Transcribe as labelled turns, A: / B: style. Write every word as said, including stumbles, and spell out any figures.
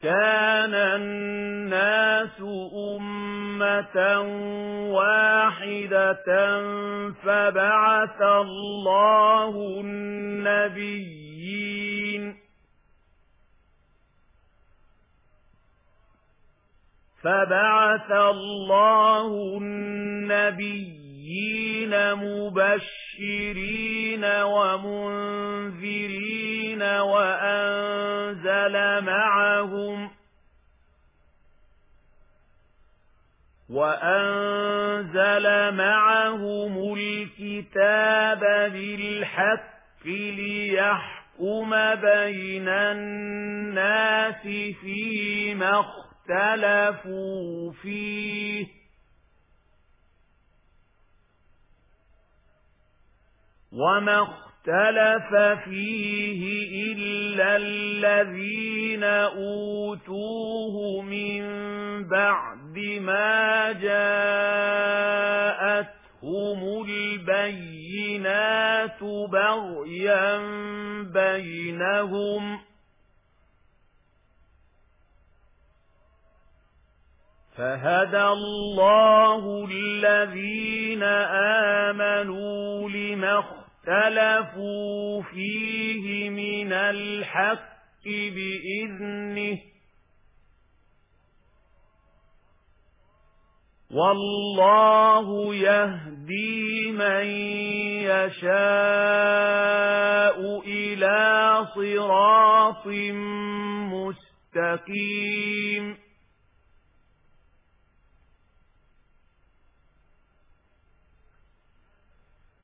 A: كان الناس أمة واحدة فبعث الله النبيين فبعث الله النبيين مبشرين ومنذرين وأنزل معهم وأنزل معهم الكتاب بالحق ليحكم بين الناس فيما اختلفوا فيه وما اختلف فيه إلا الذين أوتوه من بعد ما جاءتهم البينات بغيا بينهم فهدى الله الذين آمنوا لما اختلفوا فيه من الحق بإذنه والله يهدي من يشاء إلى صراط مستقيم.